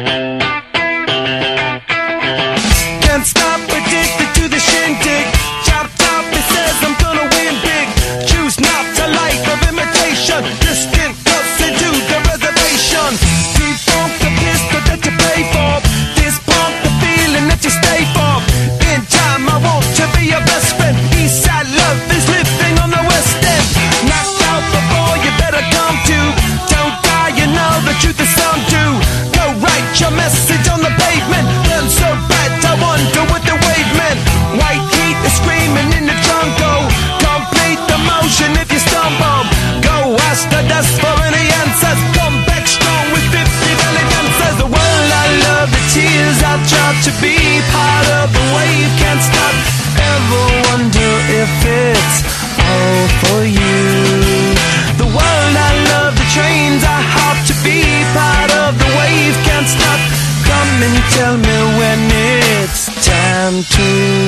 Can't stop, addicted to the shindig. Chop top, it says I'm gonna win big. Choose not a life of imitation. Distant closer to the reservation. Defunct the pistol that you pay for. This pump the feeling that you stay for. In time I want to be your best friend. Eastside love is living on the west end. Knocked out before you better come to. Don't die, you know the truth is some do. Go write your message on the pavement. Burn so bright, I wonder what the wave meant. White heat is screaming in the jungle. Complete the motion if you stumble. Go ask the dust for any answers. Come back strong with 50 valid answers. The world I love, the tears I've tried to be part of the wave. Can't stop, ever wonder if it's all for you. The world I love, the trains I hop to be part of the wave. Can't stop, come and tell me when it's time to.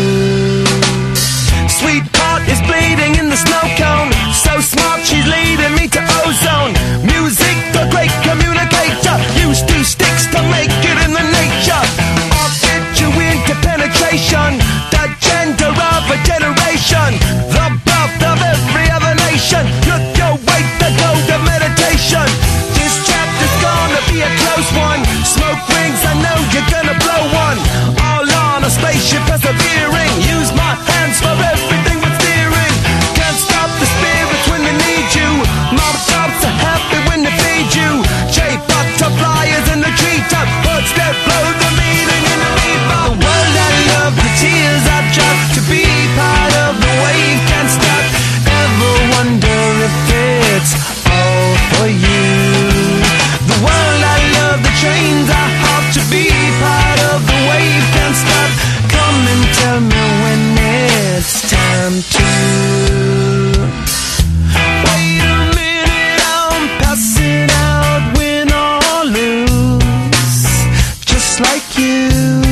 Sweetheart is bleeding in the snow cone. So smart, she's leading me to ozone. Music, the great communicator. Use two sticks to make it in the nature. I'll get you into penetration. The gender of a generation. The birth of every other nation. Look your way to go to meditation. This chapter's gonna be a close one. Smoke rings, I know you're gonna blow one. All on a spaceship persevering. Use my hands for everything but steering. Can't stop the spirits when they need you. Mob tops are happy when they feed you. J butterflies in the treetop. Birds that blow the meaning in the reaper. The world I love, the tears I've dropped to be part of the wave. Can't stop, ever wonder if it's all for you. The world I love, the trains I hop to be part of the wave. Can't stop, come and tell me when it's time to. Wait a minute, I'm passing out, win or lose, just like you.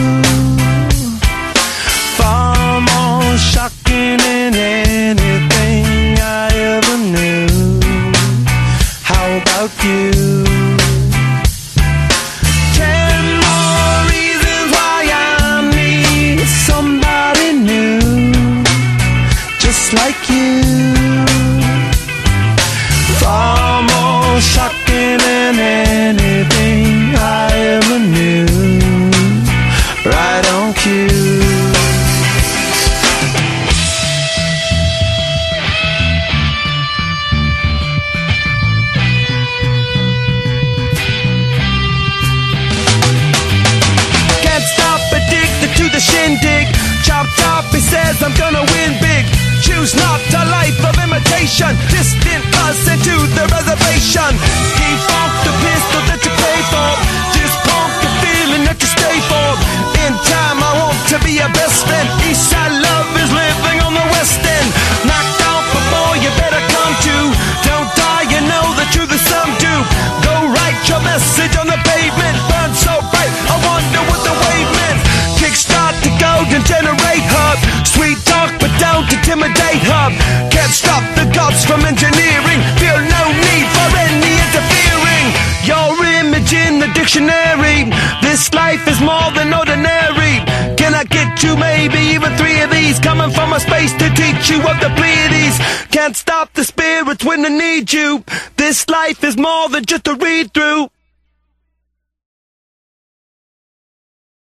Far more shocking than anything I ever knew. How about you? 10 more reasons why I need somebody new, just like you. Far more shocking than anything I ever knew. Right on cue. Can't stop, addicted to the shindig. Chop top, he says I'm gonna win big. Choose not a life of imitation. Distant us into the reservation. Defunct the pistol that you pay for. Just pump the feeling that you stay for. In time I want to be your best friend. Eastside love is living on the west end. Knocked out before you better come to. Don't die, you know the truth is some do. Go write your message on the pavement. Burn so bright, I wonder what the wave meant. Kickstart the golden generate hub. Sweet talk but don't intimidate hub. Can't stop the gods from engineering. Feel no need for any interfering. Your image in the dictionary. This life is more than ordinary. Can I get you maybe even 3 of these? Coming from a space to teach you of the Pleiades. Can't stop the spirits when they need you. This life is more than just a read through.